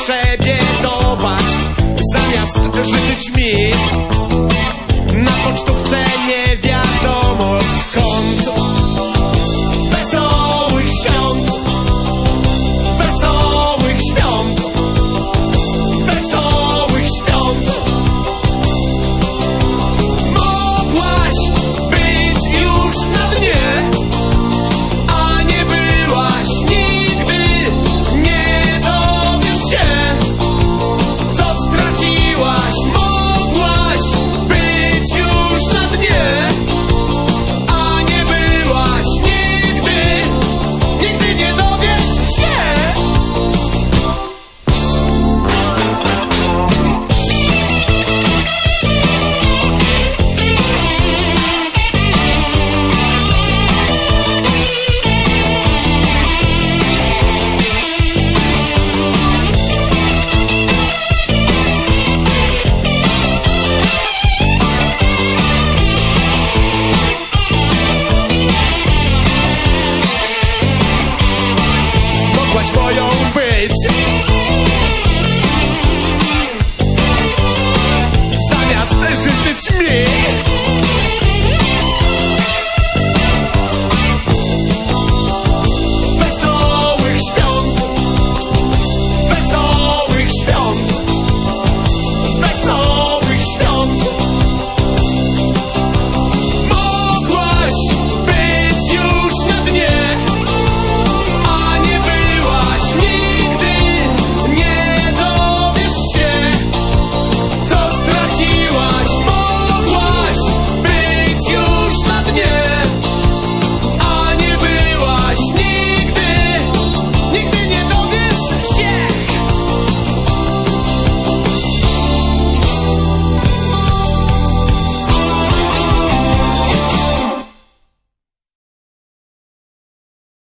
przebiedować, zamiast życzyć mi na pocztówce nie wiadomo skąd. Wesołych świąt, wesołych świąt, wesołych świąt. Mogłaś być już na dnie, a nie byłaś nigdy, nie dowiesz się, co straciłaś. Mogłaś być już na dnie, a nie byłaś nigdy, nigdy nie dowiesz się. Mogłaś moją być,